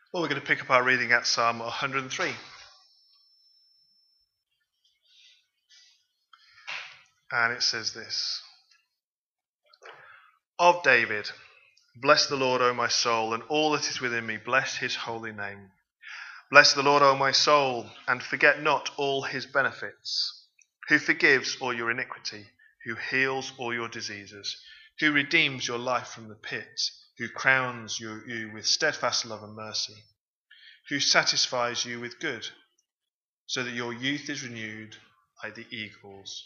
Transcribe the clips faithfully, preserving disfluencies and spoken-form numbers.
Well, we're going to pick up our reading at Psalm one hundred and three. And it says this: Of David, bless the Lord, O my soul, and all that is within me, bless his holy name. Bless the Lord, O my soul, and forget not all his benefits, who forgives all your iniquity, who heals all your diseases, who redeems your life from the pit, who crowns you, you with steadfast love and mercy, who satisfies you with good, so that your youth is renewed like the eagles.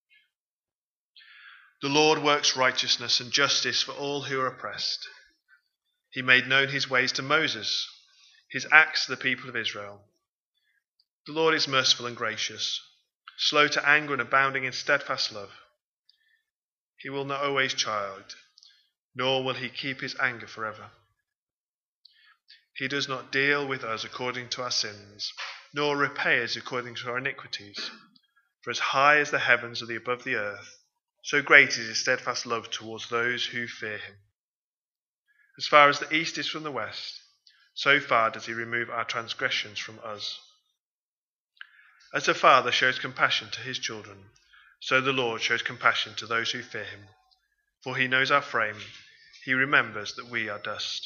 The Lord works righteousness and justice for all who are oppressed. He made known his ways to Moses, his acts to the people of Israel. The Lord is merciful and gracious, slow to anger and abounding in steadfast love. He will not always chide, nor will he keep his anger forever. He does not deal with us according to our sins, nor repay us according to our iniquities. For as high as the heavens are above the earth, so great is his steadfast love towards those who fear him. As far as the east is from the west, so far does he remove our transgressions from us. As a father shows compassion to his children, so the Lord shows compassion to those who fear him. For he knows our frame, he remembers that we are dust.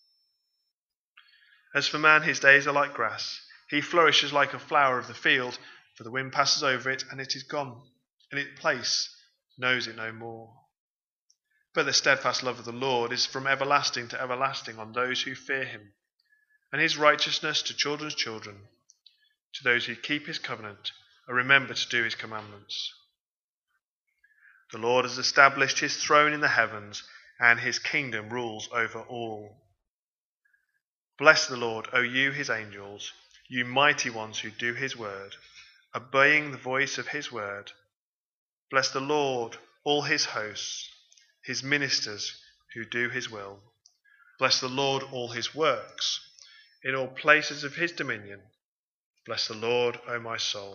As for man, his days are like grass. He flourishes like a flower of the field, for the wind passes over it, and it is gone, and its place knows it no more. But the steadfast love of the Lord is from everlasting to everlasting on those who fear him, and his righteousness to children's children, to those who keep his covenant and remember to do his commandments. The Lord has established his throne in the heavens, and his kingdom rules over all. Bless the Lord, O you his angels, you mighty ones who do his word, obeying the voice of his word. Bless the Lord, all his hosts, his ministers who do his will. Bless the Lord, all his works, in all places of his dominion. Bless the Lord, O my soul.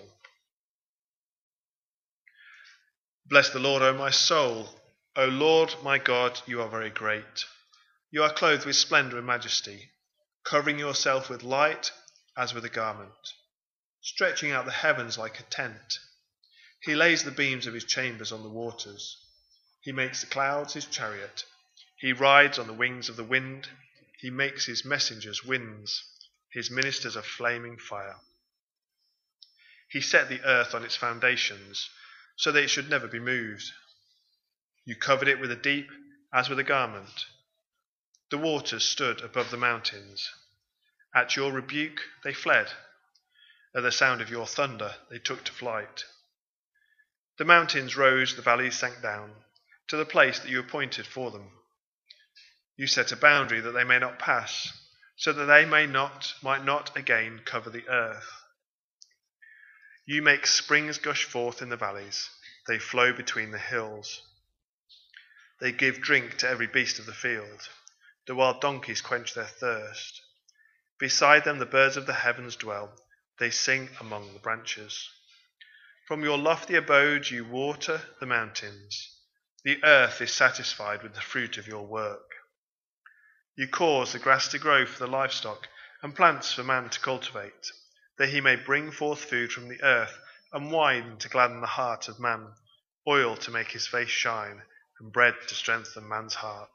Bless the Lord, O my soul. O Lord, my God, you are very great. You are clothed with splendour and majesty, covering yourself with light as with a garment, stretching out the heavens like a tent. He lays the beams of his chambers on the waters. He makes the clouds his chariot. He rides on the wings of the wind. He makes his messengers winds, his ministers a flaming fire. He set the earth on its foundations, so that it should never be moved. You covered it with a deep as with a garment. The waters stood above the mountains. At your rebuke they fled. At the sound of your thunder they took to flight. The mountains rose, the valleys sank down, to the place that you appointed for them. You set a boundary that they may not pass, so that they may not, might not again cover the earth. You make springs gush forth in the valleys, they flow between the hills. They give drink to every beast of the field. The wild donkeys quench their thirst. Beside them the birds of the heavens dwell, they sing among the branches. From your lofty abode you water the mountains. The earth is satisfied with the fruit of your work. You cause the grass to grow for the livestock, and plants for man to cultivate, that he may bring forth food from the earth, and wine to gladden the heart of man, oil to make his face shine, and bread to strengthen man's heart.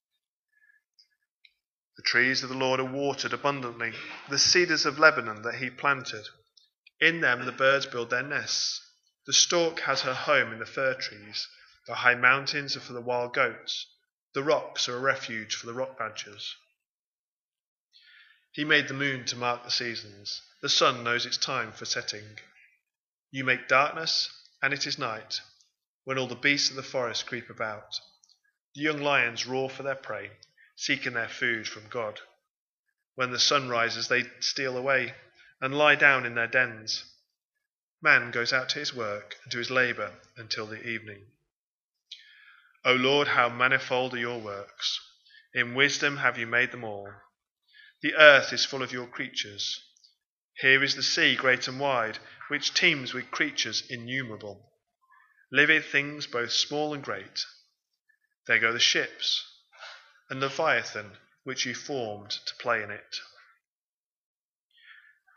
The trees of the Lord are watered abundantly, the cedars of Lebanon that he planted. In them the birds build their nests. The stork has her home in the fir trees. The high mountains are for the wild goats. The rocks are a refuge for the rock badgers. He made the moon to mark the seasons. The sun knows its time for setting. You make darkness, and it is night, when all the beasts of the forest creep about. The young lions roar for their prey, seeking their food from God. When the sun rises, they steal away and lie down in their dens. Man goes out to his work and to his labour until the evening. O Lord, how manifold are your works! In wisdom have you made them all. The earth is full of your creatures. Here is the sea, great and wide, which teems with creatures innumerable, living things both small and great. There go the ships, and Leviathan, which you formed to play in it.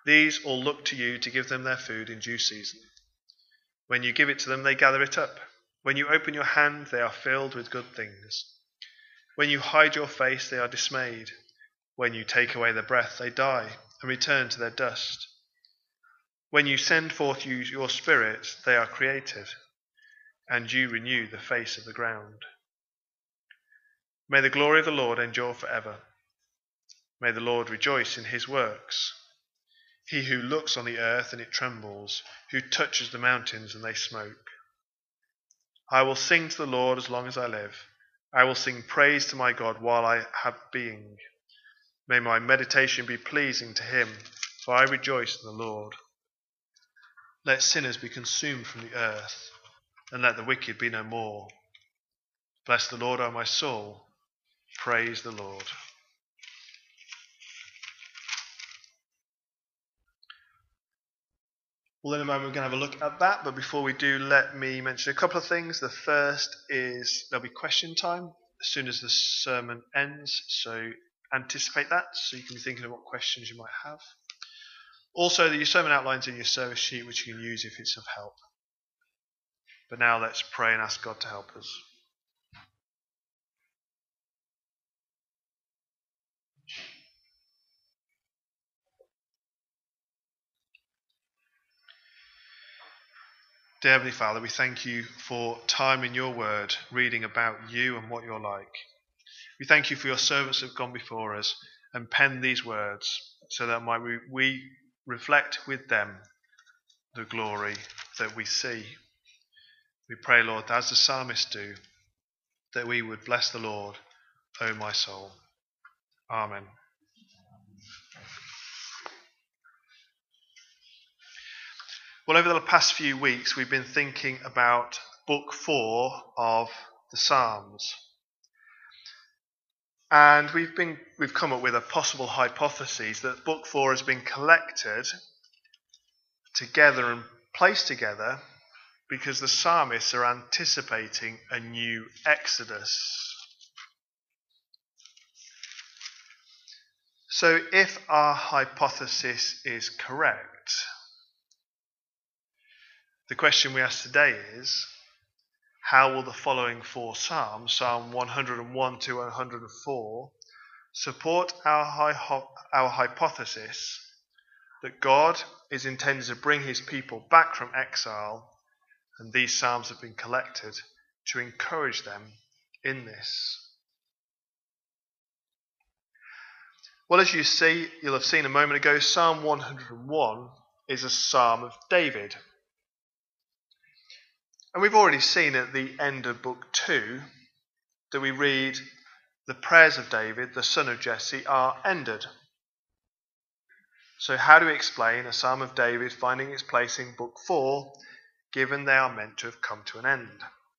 These all look to you to give them their food in due season. When you give it to them, they gather it up. When you open your hand, they are filled with good things. When you hide your face, they are dismayed. When you take away their breath, they die and return to their dust. When you send forth you, your spirit, they are created, and you renew the face of the ground. May the glory of the Lord endure forever. May the Lord rejoice in his works. He who looks on the earth and it trembles, who touches the mountains and they smoke. I will sing to the Lord as long as I live. I will sing praise to my God while I have being. May my meditation be pleasing to him, for I rejoice in the Lord. Let sinners be consumed from the earth, and let the wicked be no more. Bless the Lord, O my soul. Praise the Lord. Well, in a moment we're going to have a look at that, but before we do, let me mention a couple of things. The first is there'll be question time as soon as the sermon ends, so anticipate that so you can be thinking of what questions you might have. Also, the sermon outlines in your service sheet, which you can use if it's of help. But now let's pray and ask God to help us. Dear Heavenly Father, we thank you for time in your word, reading about you and what you're like. We thank you for your servants who have gone before us and penned these words so that might we, we reflect with them the glory that we see. We pray, Lord, as the psalmists do, that we would bless the Lord, O my soul. Amen. Well, over the past few weeks, we've been thinking about book four of the Psalms. And we've been we've come up with a possible hypothesis that book four has been collected together and placed together because the psalmists are anticipating a new Exodus. So if our hypothesis is correct, the question we ask today is, how will the following four Psalms, Psalm one hundred one to one hundred four, support our, hy- our hypothesis that God is intended to bring his people back from exile, and these Psalms have been collected to encourage them in this? Well, as you see, you'll have seen a moment ago, Psalm one hundred one is a psalm of David. And we've already seen at the end of book two that we read the prayers of David, the son of Jesse, are ended. So how do we explain a psalm of David finding its place in book four, given they are meant to have come to an end?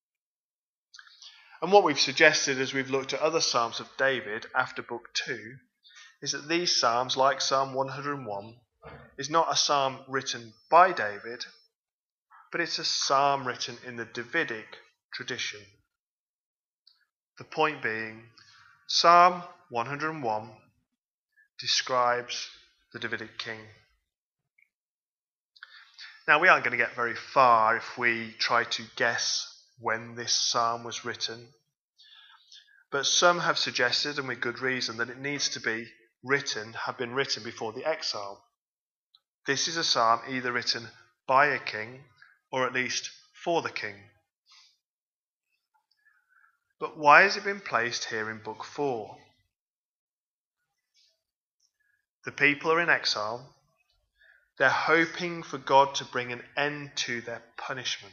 And what we've suggested as we've looked at other psalms of David after book two is that these psalms, like Psalm one hundred one, is not a psalm written by David, but it's a psalm written in the Davidic tradition. The point being, Psalm one hundred one describes the Davidic king. Now, we aren't going to get very far if we try to guess when this psalm was written, but some have suggested, and with good reason, that it needs to be written, have been written before the exile. This is a psalm either written by a king or at least for the king. But why has it been placed here in book four? The people are in exile. They're hoping for God to bring an end to their punishment.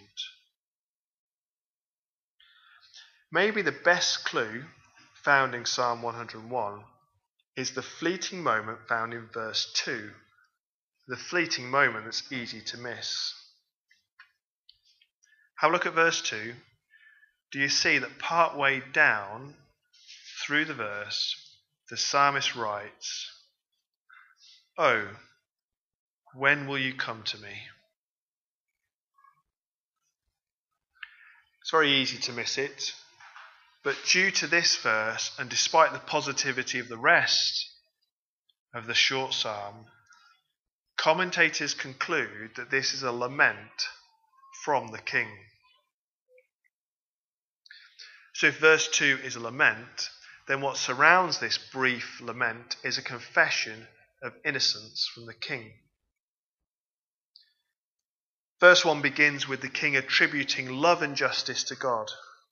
Maybe the best clue found in Psalm one hundred one is the fleeting moment found in verse two. The fleeting moment that's easy to miss. Have a look at verse two. Do you see that part way down through the verse, the psalmist writes, "Oh, when will you come to me?" It's very easy to miss it, but due to this verse, and despite the positivity of the rest of the short psalm, commentators conclude that this is a lament from the king. So if verse two is a lament, then what surrounds this brief lament is a confession of innocence from the king. Verse one begins with the king attributing love and justice to God.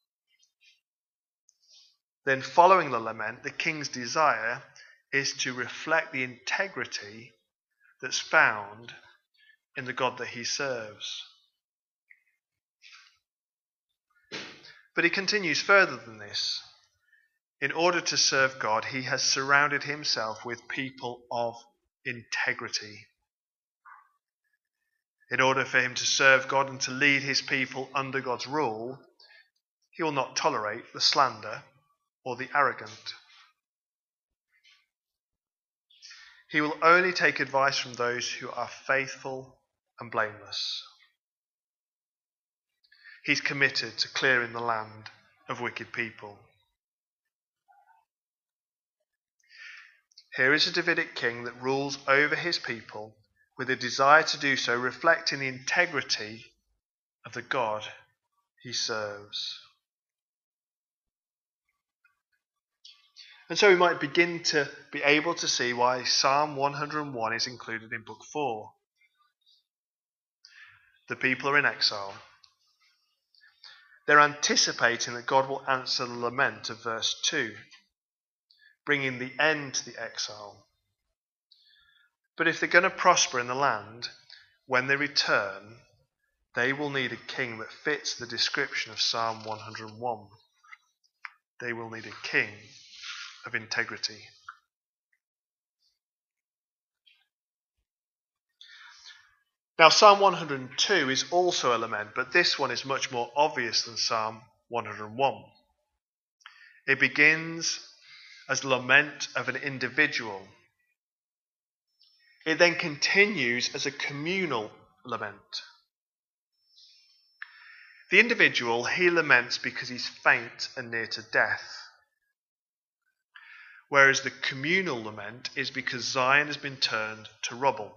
Then following the lament, the king's desire is to reflect the integrity that's found in the God that he serves. But he continues further than this. In order to serve God, he has surrounded himself with people of integrity. In order for him to serve God and to lead his people under God's rule, he will not tolerate the slander or the arrogant. He will only take advice from those who are faithful and blameless. He's committed to clearing the land of wicked people. Here is a Davidic king that rules over his people with a desire to do so, reflecting the integrity of the God he serves. And so we might begin to be able to see why Psalm one hundred one is included in Book four. The people are in exile. They're anticipating that God will answer the lament of verse two, bringing the end to the exile. But if they're going to prosper in the land, when they return, they will need a king that fits the description of Psalm one hundred one. They will need a king of integrity. Now, Psalm one hundred two is also a lament, but this one is much more obvious than Psalm one hundred one. It begins as the lament of an individual. It then continues as a communal lament. The individual, he laments because he's faint and near to death. Whereas the communal lament is because Zion has been turned to rubble.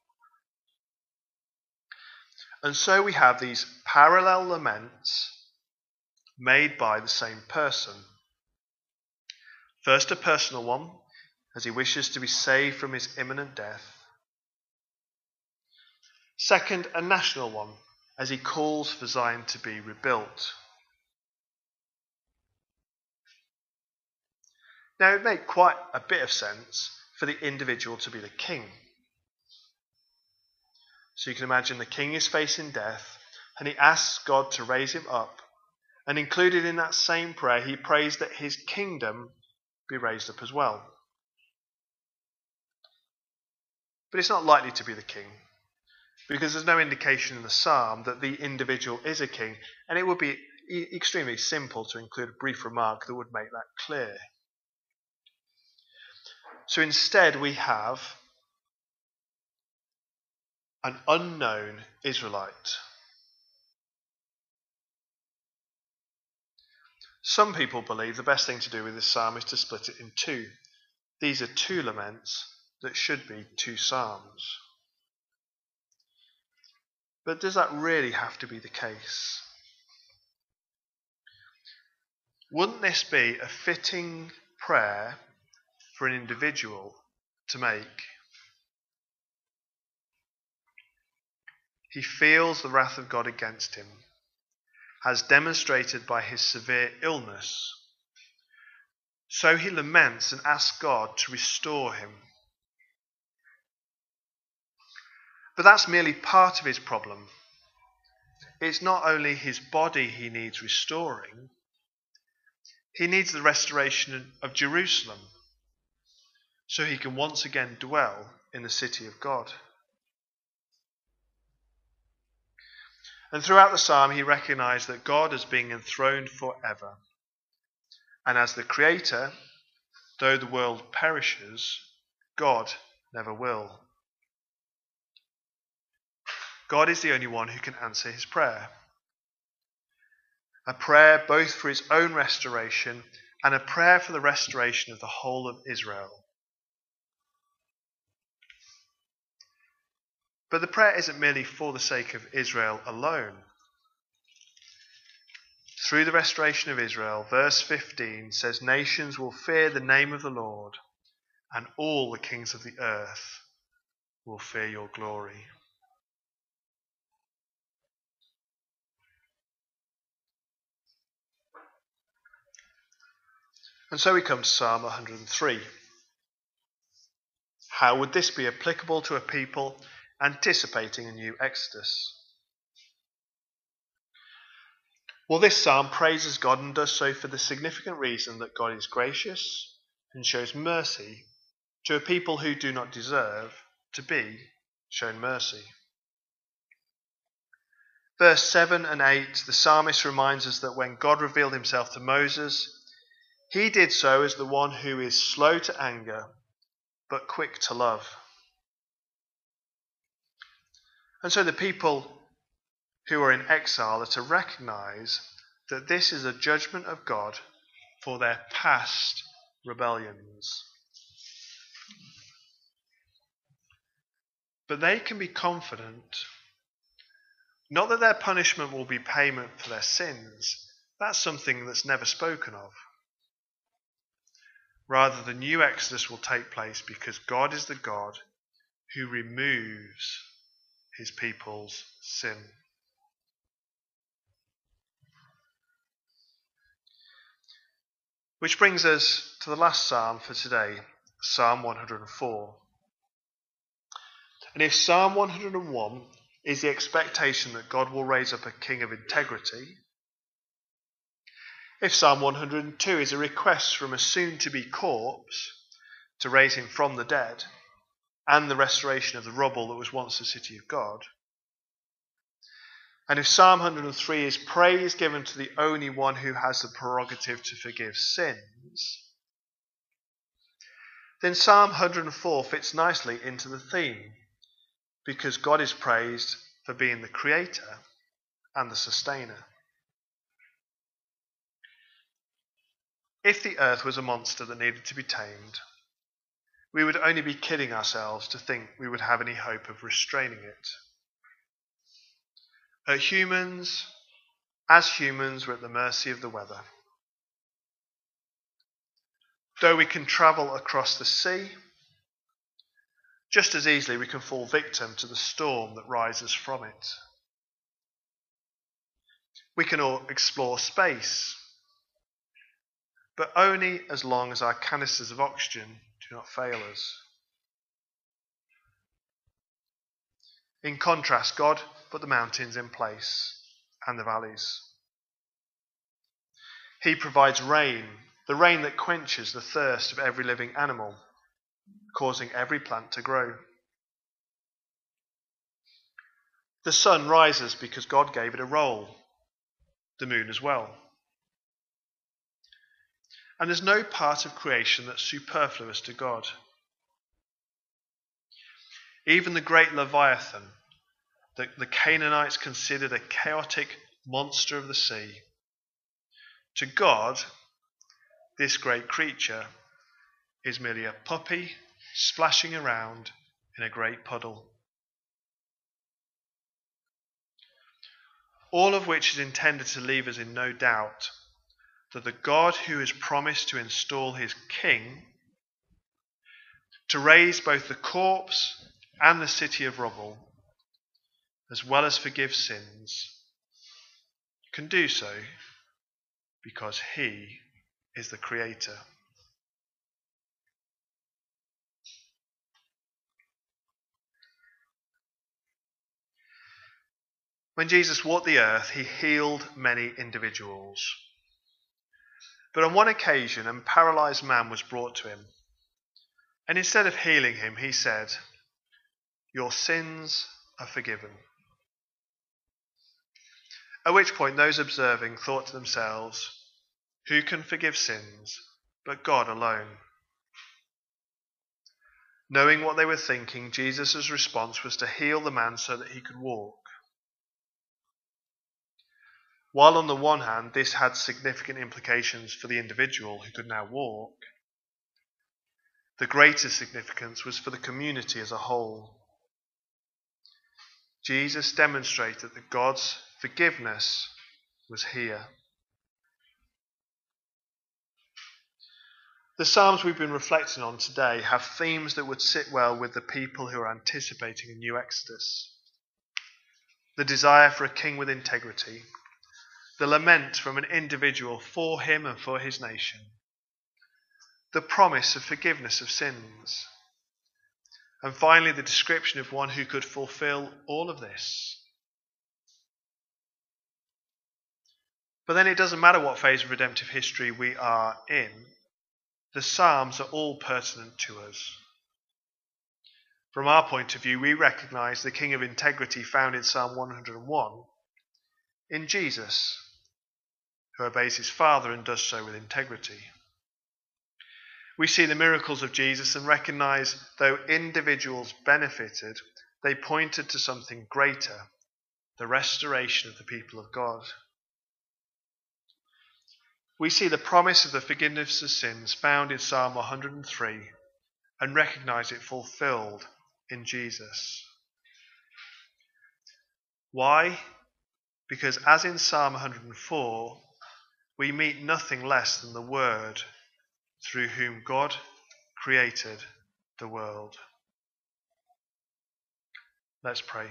And so we have these parallel laments made by the same person. First, a personal one, as he wishes to be saved from his imminent death. Second, a national one, as he calls for Zion to be rebuilt. Now, it made quite a bit of sense for the individual to be the king. So you can imagine the king is facing death, and he asks God to raise him up. And included in that same prayer, he prays that his kingdom be raised up as well. But it's not likely to be the king, because there's no indication in the psalm that the individual is a king, and it would be e- extremely simple to include a brief remark that would make that clear. So instead we have an unknown Israelite. Some people believe the best thing to do with this psalm is to split it in two. These are two laments that should be two psalms. But does that really have to be the case? Wouldn't this be a fitting prayer for an individual to make? He feels the wrath of God against him, as demonstrated by his severe illness. So he laments and asks God to restore him. But that's merely part of his problem. It's not only his body he needs restoring, he needs the restoration of Jerusalem, so he can once again dwell in the city of God. And throughout the psalm, he recognized that God is being enthroned forever. And as the creator, though the world perishes, God never will. God is the only one who can answer his prayer. A prayer both for his own restoration and a prayer for the restoration of the whole of Israel. But the prayer isn't merely for the sake of Israel alone. Through the restoration of Israel, verse fifteen says, nations will fear the name of the Lord, and all the kings of the earth will fear your glory. And so we come to Psalm one hundred and three. How would this be applicable to a people anticipating a new Exodus? Well, this psalm praises God and does so for the significant reason that God is gracious and shows mercy to a people who do not deserve to be shown mercy. Verse seven and eight, the psalmist reminds us that when God revealed himself to Moses, he did so as the one who is slow to anger, but quick to love. And so the people who are in exile are to recognize that this is a judgment of God for their past rebellions. But they can be confident, not that their punishment will be payment for their sins. That's something that's never spoken of. Rather, the new Exodus will take place because God is the God who removes his people's sin. Which brings us to the last psalm for today, Psalm one hundred and four. And if Psalm one hundred and one is the expectation that God will raise up a king of integrity, if Psalm one hundred and two is a request from a soon-to-be corpse to raise him from the dead, and the restoration of the rubble that was once the city of God, and if Psalm one hundred and three is praise given to the only one who has the prerogative to forgive sins, then Psalm one hundred and four fits nicely into the theme, because God is praised for being the creator and the sustainer. If the earth was a monster that needed to be tamed, we would only be kidding ourselves to think we would have any hope of restraining it. As humans, as humans, we're at the mercy of the weather. Though we can travel across the sea, just as easily we can fall victim to the storm that rises from it. We can all explore space, but only as long as our canisters of oxygen do not fail us. In contrast, God put the mountains in place and the valleys. He provides rain, the rain that quenches the thirst of every living animal, causing every plant to grow. The sun rises because God gave it a role, the moon as well. And there's no part of creation that's superfluous to God. Even the great Leviathan, that the Canaanites considered a chaotic monster of the sea, to God, this great creature is merely a puppy splashing around in a great puddle. All of which is intended to leave us in no doubt that the God who has promised to install his king, to raise both the corpse and the city of rubble, as well as forgive sins, can do so because he is the creator. When Jesus walked the earth, he healed many individuals. But on one occasion, a paralyzed man was brought to him. And instead of healing him, he said, "Your sins are forgiven." At which point those observing thought to themselves, "Who can forgive sins but God alone?" Knowing what they were thinking, Jesus' response was to heal the man so that he could walk. While on the one hand, this had significant implications for the individual who could now walk, the greater significance was for the community as a whole. Jesus demonstrated that God's forgiveness was here. The Psalms we've been reflecting on today have themes that would sit well with the people who are anticipating a new Exodus. The desire for a king with integrity, the lament from an individual for him and for his nation, the promise of forgiveness of sins, and finally the description of one who could fulfill all of this. But then it doesn't matter what phase of redemptive history we are in, the Psalms are all pertinent to us. From our point of view, we recognise the King of integrity found in Psalm one hundred and one in Jesus, who obeys his Father and does so with integrity. We see the miracles of Jesus and recognise, though individuals benefited, they pointed to something greater, the restoration of the people of God. We see the promise of the forgiveness of sins found in Psalm one hundred and three and recognise it fulfilled in Jesus. Why? Because as in Psalm one hundred and four, we meet nothing less than the Word through whom God created the world. Let's pray.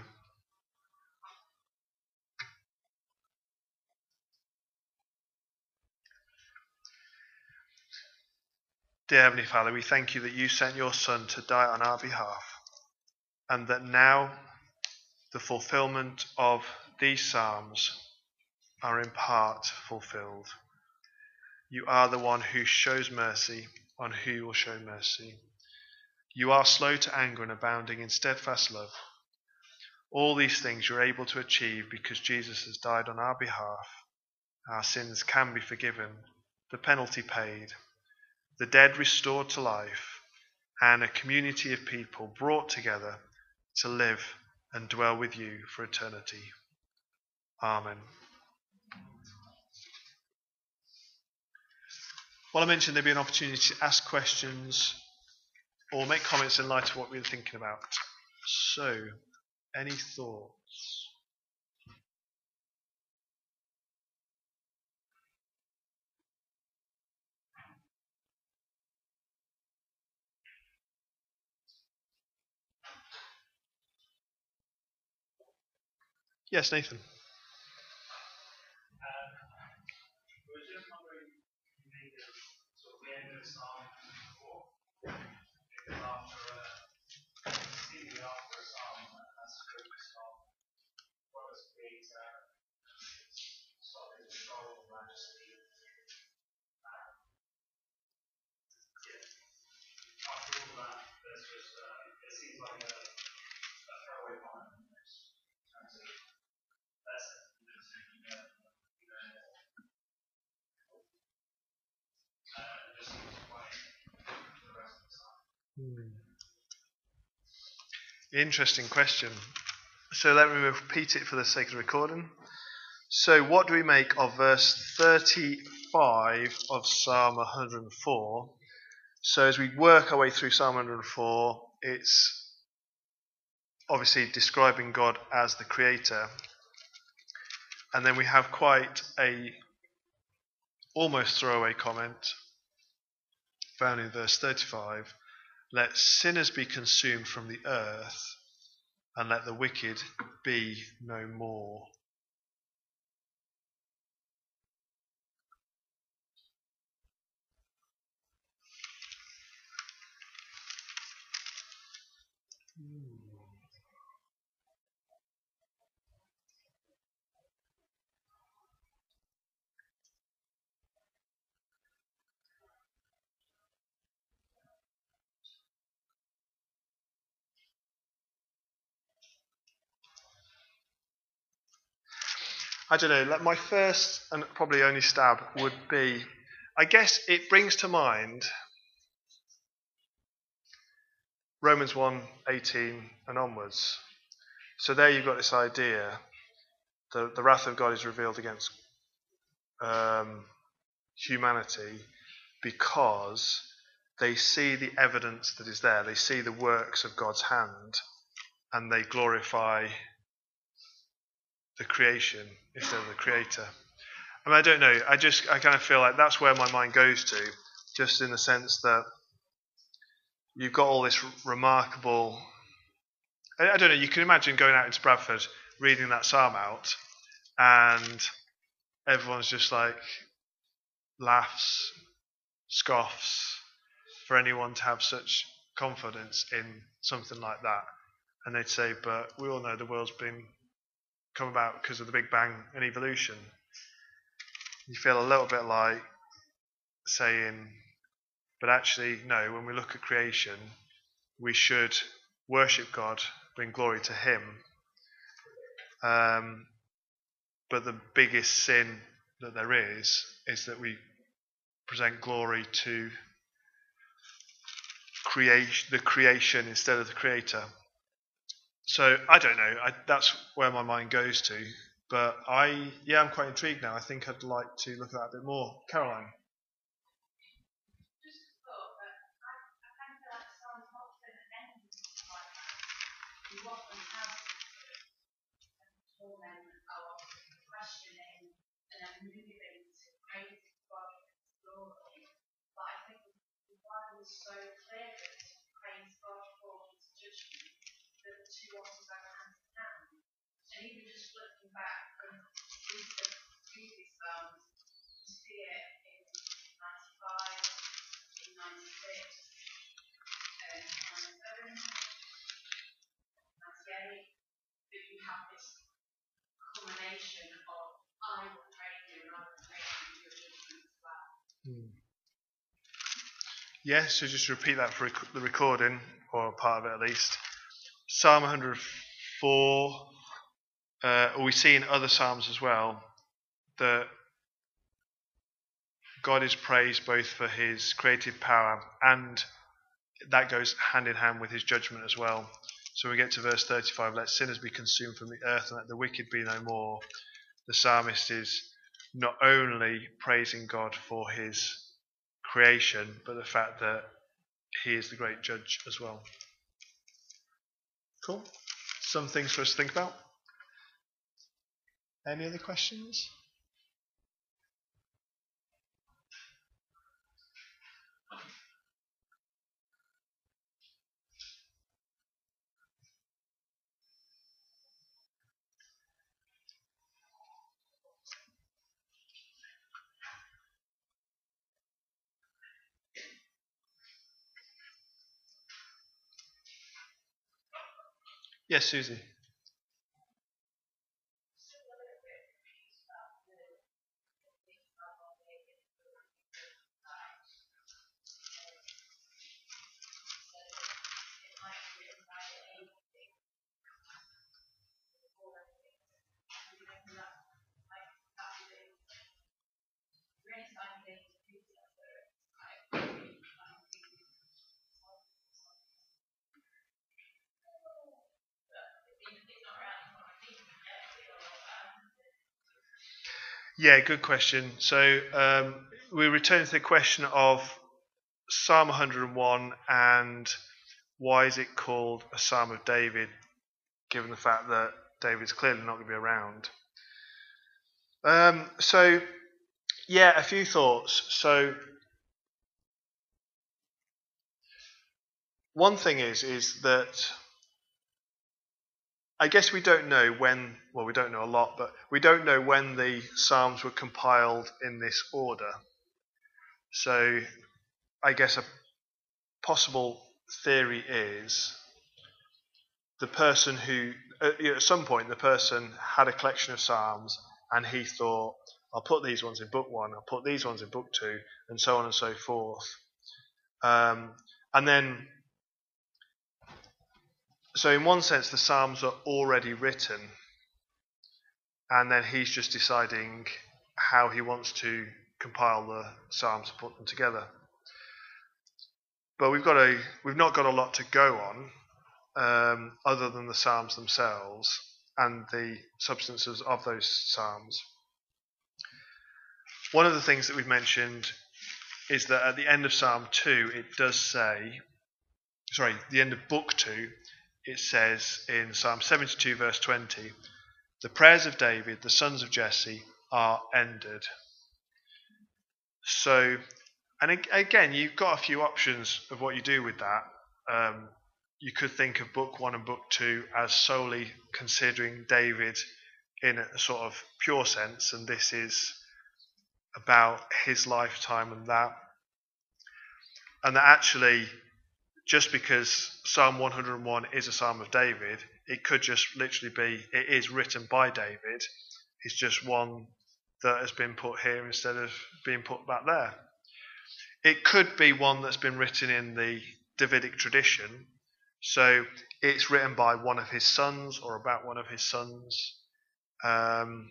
Dear Heavenly Father, we thank you that you sent your Son to die on our behalf, and that now the fulfillment of these Psalms are in part fulfilled. You are the one who shows mercy on who will show mercy. You are slow to anger and abounding in steadfast love. All these things you're able to achieve because Jesus has died on our behalf. Our sins can be forgiven, the penalty paid, the dead restored to life, and a community of people brought together to live and dwell with you for eternity. Amen. Well, I mentioned there'd be an opportunity to ask questions or make comments in light of what we were thinking about. So, any thoughts? Yes, Nathan. Hmm. Interesting question. So let me repeat it for the sake of recording. So what do we make of verse thirty-five of Psalm one hundred and four? So as we work our way through Psalm one hundred and four, it's obviously describing God as the creator. And then we have quite a almost throwaway comment found in verse thirty-five. Let sinners be consumed from the earth, and let the wicked be no more. I don't know, like my first and probably only stab would be, I guess it brings to mind Romans one eighteen and onwards. So there you've got this idea, the, the wrath of God is revealed against um, humanity because they see the evidence that is there. They see the works of God's hand and they glorify the creation instead of the creator. I mean, I don't know. I just I kind of feel like that's where my mind goes to, just in the sense that you've got all this remarkable. I, I don't know. You can imagine going out into Bradford, reading that psalm out, and everyone's just like laughs, scoffs, for anyone to have such confidence in something like that. And they'd say, but we all know the world's been come about because of the Big Bang and evolution. You feel a little bit like saying, but actually, no, when we look at creation, we should worship God, bring glory to Him. Um, but the biggest sin that there is, is that we present glory to creation, the creation instead of the creator. So I don't know. I, that's where my mind goes to. But I, yeah, I'm quite intrigued now. I think I'd like to look at that a bit more. Caroline. So clear that praise God for His judgment, that the two ought to go hand in hand. And even just looking back and read the previous psalms, you see it in ninety-five, in ninety-six, and ninety-seven, ninety-eight, that you have this culmination of I will praise you and I will praise you your judgment as well. Hmm. Yeah, so just repeat that for rec- the recording, or part of it at least. Psalm one hundred four, uh, we see in other psalms as well, that God is praised both for His creative power, and that goes hand in hand with His judgment as well. So we get to verse thirty-five, let sinners be consumed from the earth and let the wicked be no more. The psalmist is not only praising God for His creation, but the fact that He is the great judge as well. Cool. Some things for us to think about. Any other questions? Yes, Susie. Yeah, good question. So um, we return to the question of Psalm one hundred one and why is it called a Psalm of David, given the fact that David's clearly not going to be around. Um, so, yeah, a few thoughts. So, one thing is is that I guess we don't know when, well, we don't know a lot, but we don't know when the Psalms were compiled in this order. So I guess a possible theory is the person who, at some point, the person had a collection of Psalms and he thought, I'll put these ones in book one, I'll put these ones in book two, and so on and so forth. Um, and then, so in one sense, the Psalms are already written, and then he's just deciding how he wants to compile the Psalms and put them together. But we've got a we've not got a lot to go on um, other than the Psalms themselves and the substances of those Psalms. One of the things that we've mentioned is that at the end of Psalm two, it does say, sorry, the end of book two, it says in Psalm seventy-two verse twenty, The prayers of David, the sons of Jesse, are ended. So, and again, you've got a few options of what you do with that. Um, you could think of book one and book two as solely considering David in a sort of pure sense, and this is about his lifetime and that. And that actually, just because Psalm one hundred and one is a Psalm of David, it could just literally be, it is written by David. It's just one that has been put here instead of being put back there. It could be one that's been written in the Davidic tradition. So it's written by one of his sons or about one of his sons. Um,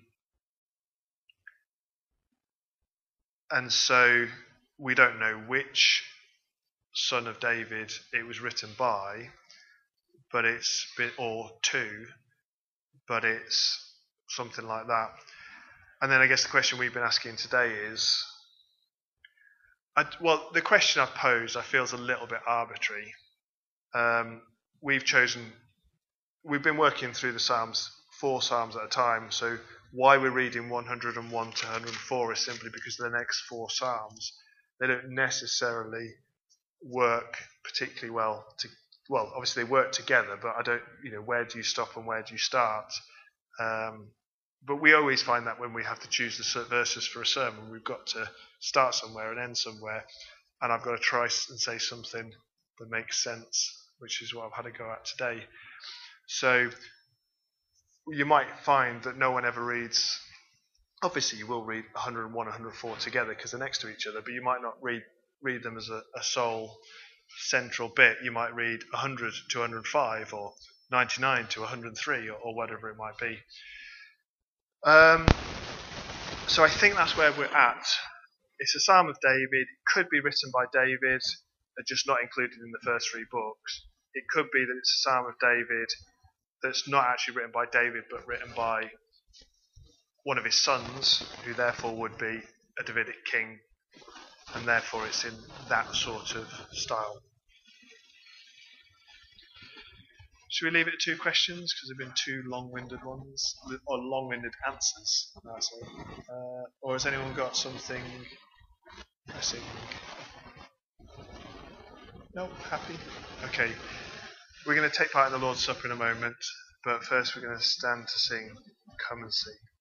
and so we don't know which son of David it was written by, but it's been, or two, but it's something like that. And then I guess the question we've been asking today is, I, well, the question I've posed I feel is a little bit arbitrary. Um, we've chosen, we've been working through the Psalms, four Psalms at a time, so why we're reading one hundred and one to one hundred and four is simply because the next four Psalms, they don't necessarily work particularly well. To, well, obviously they work together, but I don't, you know, where do you stop and where do you start? Um, but we always find that when we have to choose the verses for a sermon, we've got to start somewhere and end somewhere, and I've got to try and say something that makes sense, which is what I've had to go at today. So you might find that no one ever reads, obviously you will read one hundred and one and one hundred and four together because they're next to each other, but you might not read read them as a, a sole central bit. You might read one hundred to one hundred and five or ninety-nine to one hundred and three or, or whatever it might be. Um, so I think that's where we're at. It's a Psalm of David. It could be written by David, just not included in the first three books. It could be that it's a Psalm of David that's not actually written by David, but written by one of his sons, who therefore would be a Davidic king, and therefore it's in that sort of style. Should we leave it at two questions, because there have been two long-winded ones, or long-winded answers? No, sorry. Uh, or has anyone got something pressing? No, happy? Okay. We're going to take part in the Lord's Supper in a moment, but first we're going to stand to sing Come and See.